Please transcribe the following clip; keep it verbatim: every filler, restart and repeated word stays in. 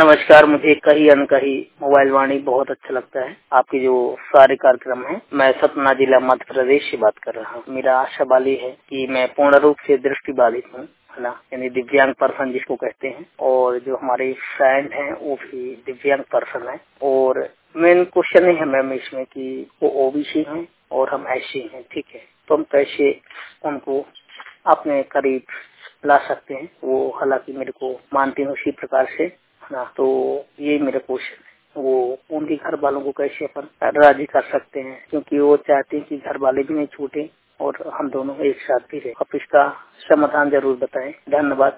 नमस्कार। मुझे कही अनकही मोबाइल वाणी बहुत अच्छा लगता है। आपके जो सारे कार्यक्रम हैं। मैं सतना जिला मध्य प्रदेश से बात कर रहा हूँ। मेरा आशा वाली है कि मैं पूर्ण रूप से दृष्टि बाधित हूँ, है ना, यानी दिव्यांग पर्सन जिसको कहते हैं। और जो हमारे फ्रेंड हैं वो भी दिव्यांग पर्सन है। और मेन क्वेश्चन है मैम इसमें कि वो ओबीसी हैं और हम एससी हैं, ठीक है, तो हम कैसे उनको अपने करीब ला सकते हैं। वो हालांकि मेरे को मानते हैं उसी प्रकार से, है ना। तो ये मेरा क्वेश्चन है, वो उनके घर वालों को कैसे अपन राजी कर सकते हैं, क्योंकि वो चाहते हैं कि घर वाले भी नहीं छूटे और हम दोनों एक साथ भी रहे। आप इसका समाधान जरूर बताएं। धन्यवाद।